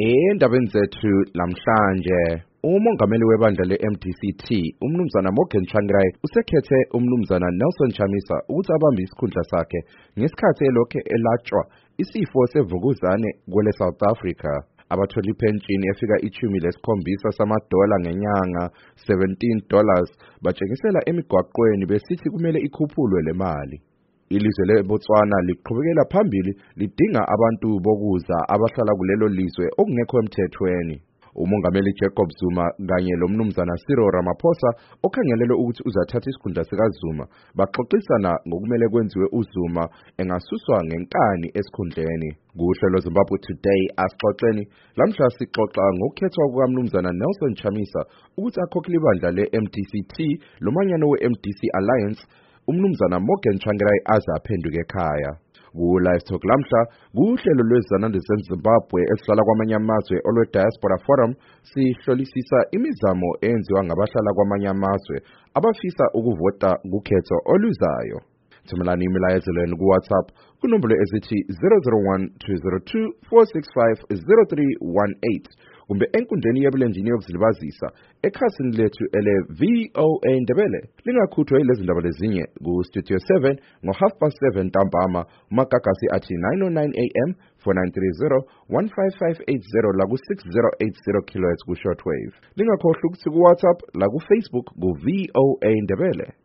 Endabeni zethu lamhlanje umongameli webandla le-MDC-T umnumzana Morgan Tsvangirai usekhethe umnumzana Nelson Chamisa ukuthi abambe isikhundla sakhe ngesikhathi elokhe elatshwa isifo sevukuzane kwele South Africa. Abathola ipenshini efika $17 samadola ngenyanga $17 batshengisela emigwaqweni besithi kumele ikhuphulwe le mali. Ilizwe leBotswana liqhubekela phambili lidinga abantu bokuza abahlala kulelo lizwe okungekho emthethweni. Umongameli Jacob Zuma kanye lomnumzana Cyril Ramaphosa okhangelelwe ukuthi uzathatha isikhundla sikaZuma baxoxisana ngokumele kwenziwe uZuma engasuswa ngenkani esikhundleni. Kuhlelo Zimbabwe Today asixoxeni lamhla sixoxa ngokukhethwa kukaMnumzana Nelson Chamisa ukuthi akhokhele ibandla le-MDC-T lomanyano we-MDC Alliance. Umnumzana Morgan Tsvangirai aze aphenduke ekhaya. Ku-Live Talk lamhla kuhlelo lwezanande zeZimbabwe esihlala kwamanye amazwe olwe-Diaspora Forum sihlolisisa imizamo eyenziwa ngabahlala kwamanye amazwe abafisa ukuvota kukhetho oluzayo. Thumelani imilayezelweni ku-WhatsApp kunombolo ezithi 001 202 465 0318 kumbe enkundleni yebulenjini yokuzilibazisa ekhasini lethu ele-VOA Ndebele. Lingakhuthwa yilezi ndaba lezinye ku-Studio 7 ngo-7:30 ntambama umagagasi athi 9:09 AM 4930 15580 la ku-6080 kHz ku-shortwave. Lingakhohlwa ukuthi ku-WhatsApp la ku-Facebook ku-VOA Ndebele.